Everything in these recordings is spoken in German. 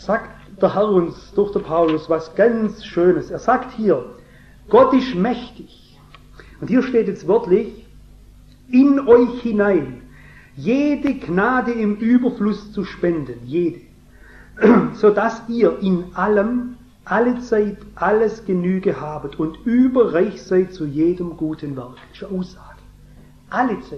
sagt der Herr uns durch den Paulus was ganz Schönes. Er sagt hier, Gott ist mächtig. Und hier steht jetzt wörtlich, in euch hinein jede Gnade im Überfluss zu spenden, jede, sodass ihr in allem, alle Zeit, alles Genüge habet und überreich seid zu jedem guten Werk. Das ist eine Aussage. Alle Zeit.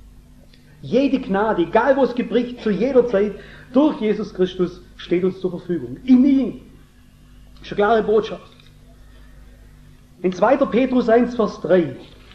Jede Gnade, egal wo es gebricht, zu jeder Zeit, durch Jesus Christus steht uns zur Verfügung. In ihm. Das ist eine klare Botschaft. In 2. Petrus 1, Vers 3,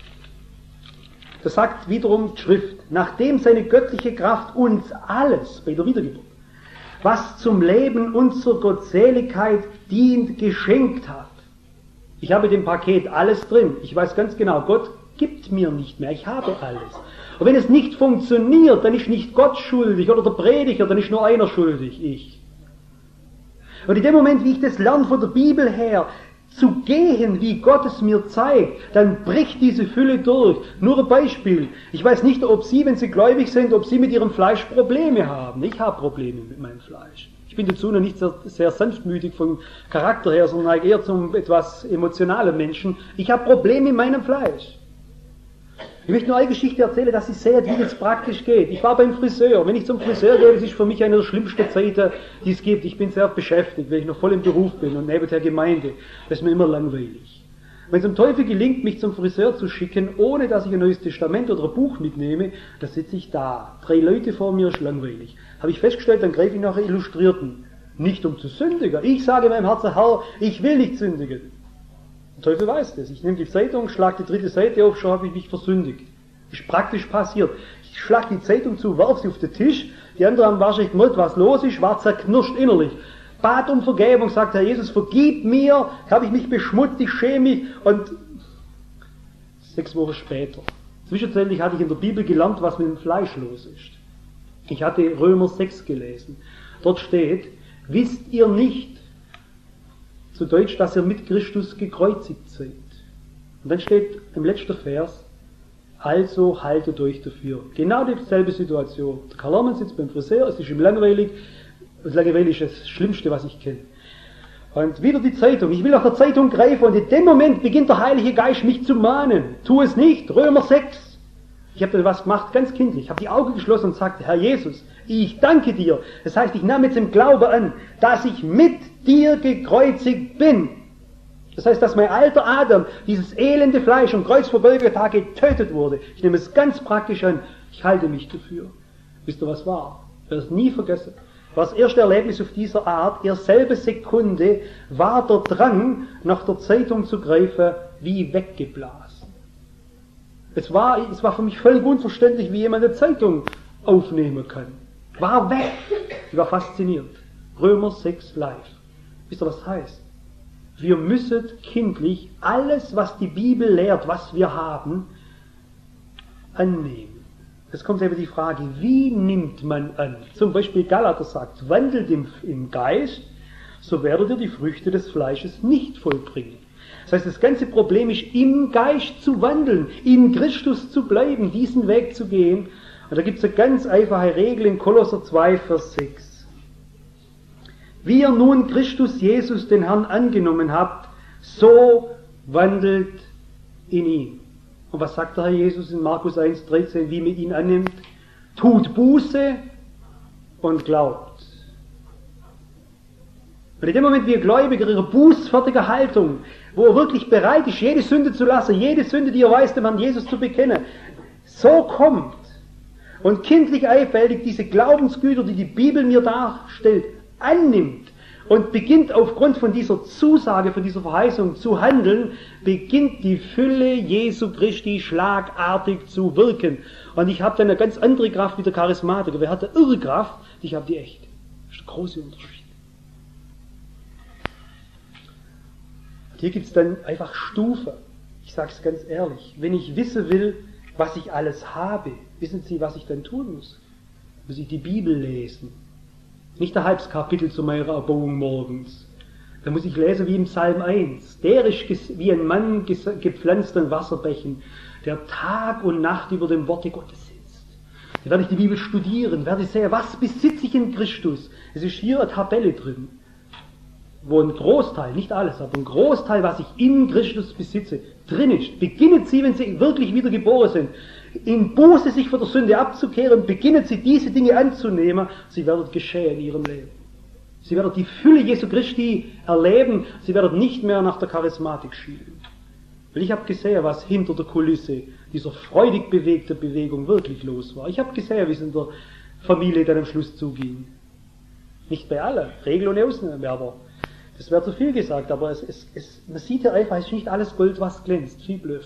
da sagt wiederum die Schrift, nachdem seine göttliche Kraft uns alles, bei der Wiedergeburt, was zum Leben und zur Gottseligkeit dient, geschenkt hat. Ich habe dem Paket alles drin. Ich weiß ganz genau, Gott gibt mir nicht mehr, ich habe alles. Und wenn es nicht funktioniert, dann ist nicht Gott schuldig oder der Prediger, dann ist nur einer schuldig, ich. Und in dem Moment, wie ich das lerne von der Bibel her, zu gehen, wie Gott es mir zeigt, dann bricht diese Fülle durch. Nur ein Beispiel. Ich weiß nicht, ob Sie, wenn Sie gläubig sind, ob Sie mit Ihrem Fleisch Probleme haben. Ich habe Probleme mit meinem Fleisch. Ich bin dazu noch nicht sehr sanftmütig vom Charakter her, sondern eher zum etwas emotionalen Menschen. Ich habe Probleme in meinem Fleisch. Ich möchte nur eine Geschichte erzählen, dass Sie sehen, wie das praktisch geht. Ich war beim Friseur. Wenn ich zum Friseur gehe, das ist für mich eine der schlimmsten Zeiten, die es gibt. Ich bin sehr beschäftigt, weil ich noch voll im Beruf bin und neben der Gemeinde. Das ist mir immer langweilig. Wenn es dem Teufel gelingt, mich zum Friseur zu schicken, ohne dass ich ein neues Testament oder ein Buch mitnehme, dann sitze ich da. 3 Leute vor mir, ist langweilig. Habe ich festgestellt, dann greife ich nach Illustrierten. Nicht um zu sündigen. Ich sage meinem Herzen, Herr, ich will nicht sündigen. Der Teufel weiß das. Ich nehme die Zeitung, schlage die 3. Seite auf, schon habe ich mich versündigt. Ist praktisch passiert. Ich schlage die Zeitung zu, werfe sie auf den Tisch, die anderen haben wahrscheinlich gemerkt, was los ist, war zerknirscht innerlich. Bat um Vergebung, sagt Herr Jesus, vergib mir, habe ich mich beschmutzt, ich schäme mich. Und 6 Wochen später, zwischenzeitlich hatte ich in der Bibel gelernt, was mit dem Fleisch los ist. Ich hatte Römer 6 gelesen. Dort steht, wisst ihr nicht, zu Deutsch, dass ihr mit Christus gekreuzigt seid. Und dann steht im letzten Vers, also haltet euch dafür. Genau dieselbe Situation. Der Karl Hermann sitzt beim Friseur, es ist ihm langweilig. Das langweilig ist das Schlimmste, was ich kenne. Und wieder die Zeitung. Ich will nach der Zeitung greifen und in dem Moment beginnt der Heilige Geist mich zu mahnen. Tu es nicht, Römer 6. Ich habe dann was gemacht, ganz kindlich. Ich habe die Augen geschlossen und sagte, Herr Jesus, ich danke dir. Das heißt, ich nahm jetzt im Glauben an, dass ich mit dir gekreuzigt bin. Das heißt, dass mein alter Adam, dieses elende Fleisch am Kreuz vor Golgatha getötet wurde. Ich nehme es ganz praktisch an. Ich halte mich dafür. Wisst ihr, was war? Ich werde es nie vergessen. War das erste Erlebnis auf dieser Art. In selbe Sekunde war der Drang, nach der Zeitung zu greifen, wie weggeblasen. Es war für mich völlig unverständlich, wie jemand eine Zeitung aufnehmen kann. War weg. Ich war fasziniert. Römer 6 live. Wisst ihr, was das heißt? Wir müssen kindlich alles, was die Bibel lehrt, was wir haben, annehmen. Jetzt kommt eben die Frage, wie nimmt man an? Zum Beispiel Galater sagt, wandelt im Geist, so werdet ihr die Früchte des Fleisches nicht vollbringen. Das heißt, das ganze Problem ist, im Geist zu wandeln, in Christus zu bleiben, diesen Weg zu gehen. Und da gibt es eine ganz einfache Regel in Kolosser 2, Vers 6. Wie ihr nun Christus Jesus, den Herrn, angenommen habt, so wandelt in ihm. Und was sagt der Herr Jesus in Markus 1, 13, wie man ihn annimmt? Tut Buße und glaubt. Und in dem Moment, wie ein Gläubiger ihre bußfertige Haltung, wo er wirklich bereit ist, jede Sünde zu lassen, jede Sünde, die er weiß, dem Herrn Jesus zu bekennen, so kommt und kindlich einfältig diese Glaubensgüter, die die Bibel mir darstellt, annimmt und beginnt aufgrund von dieser Zusage, von dieser Verheißung zu handeln, beginnt die Fülle Jesu Christi schlagartig zu wirken. Und ich habe dann eine ganz andere Kraft wie der Charismatiker. Wer hat eine irre Kraft? Ich habe die echt. Das ist der große Unterschied. Und hier gibt es dann einfach Stufen. Ich sage es ganz ehrlich. Wenn ich wissen will, was ich alles habe, wissen Sie, was ich dann tun muss? Muss ich die Bibel lesen. Nicht ein halbes Kapitel zu meiner Erbauung morgens. Da muss ich lesen wie im Psalm 1. Der ist wie ein Mann gepflanzt an Wasserbächen, der Tag und Nacht über dem Worte Gottes sitzt. Dann werde ich die Bibel studieren, werde sehen, was besitze ich in Christus. Es ist hier eine Tabelle drin, wo ein Großteil, nicht alles, aber ein Großteil, was ich in Christus besitze, drin ist. Beginnen Sie, wenn Sie wirklich wiedergeboren sind, in Buße sich von der Sünde abzukehren, beginnen Sie diese Dinge anzunehmen, Sie werden geschehen in Ihrem Leben. Sie werden die Fülle Jesu Christi erleben, Sie werden nicht mehr nach der Charismatik schielen. Weil ich habe gesehen, was hinter der Kulisse dieser freudig bewegten Bewegung wirklich los war. Ich habe gesehen, wie es in der Familie dann am Schluss zuging. Nicht bei allen, Regel und Ausnahme, aber das wäre zu viel gesagt, aber man sieht ja einfach, es ist nicht alles Gold, was glänzt, viel Bluff.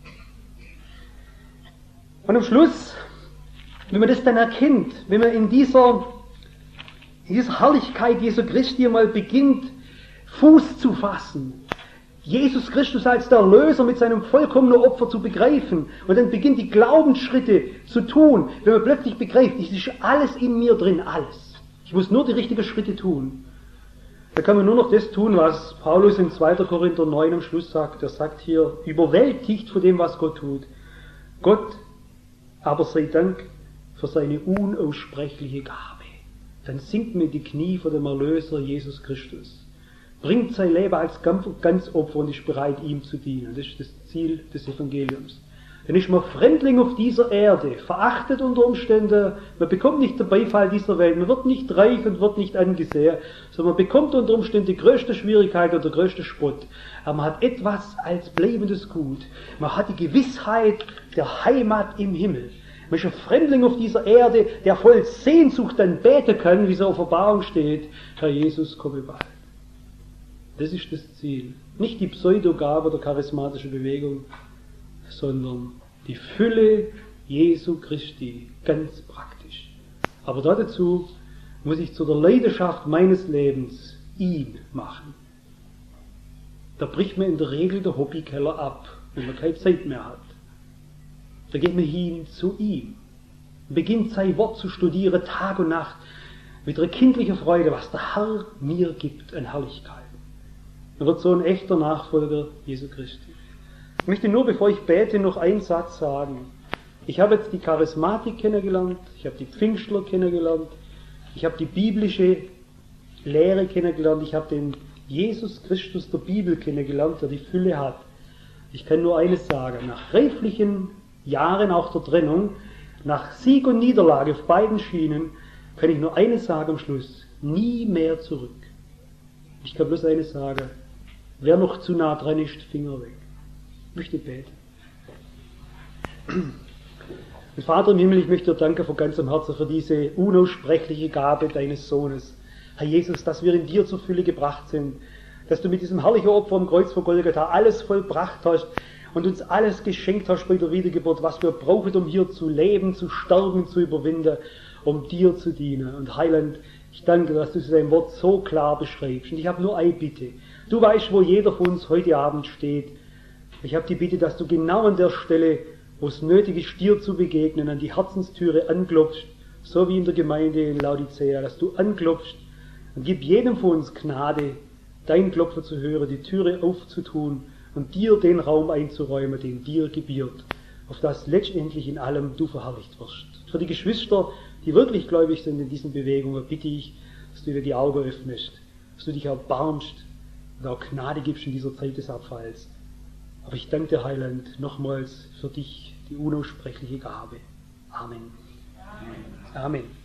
Und am Schluss, wenn man das dann erkennt, wenn man in dieser Herrlichkeit Jesu Christi mal beginnt, Fuß zu fassen, Jesus Christus als der Erlöser mit seinem vollkommenen Opfer zu begreifen und dann beginnt die Glaubensschritte zu tun, wenn man plötzlich begreift, es ist alles in mir drin, alles. Ich muss nur die richtigen Schritte tun. Da kann man nur noch das tun, was Paulus in 2. Korinther 9 am Schluss sagt. Er sagt hier, überwältigt von dem, was Gott tut. Gott aber sei Dank für seine unaussprechliche Gabe. Dann sinkt mir die Knie vor dem Erlöser Jesus Christus. Bringt sein Leben als ganz Opfer und ist bereit, ihm zu dienen. Das ist das Ziel des Evangeliums. Dann ist man Fremdling auf dieser Erde, verachtet unter Umständen, man bekommt nicht den Beifall dieser Welt, man wird nicht reich und wird nicht angesehen, sondern man bekommt unter Umständen die größte Schwierigkeit oder der größte Spott. Aber man hat etwas als bleibendes Gut. Man hat die Gewissheit der Heimat im Himmel. Man ist ein Fremdling auf dieser Erde, der voll Sehnsucht dann beten kann, wie es in der Offenbarung steht, Herr Jesus, komme bald. Das ist das Ziel. Nicht die Pseudogabe der charismatischen Bewegung, sondern die Fülle Jesu Christi, ganz praktisch. Aber dazu muss ich zu der Leidenschaft meines Lebens ihn machen. Da bricht man in der Regel der Hobbykeller ab, wenn man keine Zeit mehr hat. Da geht man hin zu ihm, beginnt sein Wort zu studieren, Tag und Nacht, mit einer kindlichen Freude, was der Herr mir gibt an Herrlichkeit. Man wird so ein echter Nachfolger Jesu Christi. Ich möchte nur, bevor ich bete, noch einen Satz sagen. Ich habe jetzt die Charismatik kennengelernt, ich habe die Pfingstler kennengelernt, ich habe die biblische Lehre kennengelernt, ich habe den Jesus Christus der Bibel kennengelernt, der die Fülle hat. Ich kann nur eines sagen, nach reiflichen Jahren auch der Trennung, nach Sieg und Niederlage auf beiden Schienen, kann ich nur eines sagen am Schluss, nie mehr zurück. Ich kann bloß eines sagen, wer noch zu nah dran ist, Finger weg. Ich möchte beten. Und Vater im Himmel, ich möchte dir danken von ganzem Herzen für diese unaussprechliche Gabe deines Sohnes. Herr Jesus, dass wir in dir zur Fülle gebracht sind, dass du mit diesem herrlichen Opfer am Kreuz von Golgatha alles vollbracht hast und uns alles geschenkt hast bei der Wiedergeburt, was wir brauchen, um hier zu leben, zu sterben, zu überwinden, um dir zu dienen. Und Heiland, ich danke, dass du dein Wort so klar beschreibst. Und ich habe nur eine Bitte. Du weißt, wo jeder von uns heute Abend steht. Ich habe die Bitte, dass du genau an der Stelle, wo es nötig ist, dir zu begegnen, an die Herzenstüre anklopfst, so wie in der Gemeinde in Laodicea, dass du anklopfst und gib jedem von uns Gnade, dein Klopfen zu hören, die Türe aufzutun und dir den Raum einzuräumen, den dir gebiert, auf das letztendlich in allem du verherrlicht wirst. Für die Geschwister, die wirklich gläubig sind in diesen Bewegungen, bitte ich, dass du dir die Augen öffnest, dass du dich erbarmst und auch Gnade gibst in dieser Zeit des Abfalls. Aber ich danke dir, Heiland, nochmals für dich die unaussprechliche Gabe. Amen. Amen. Amen.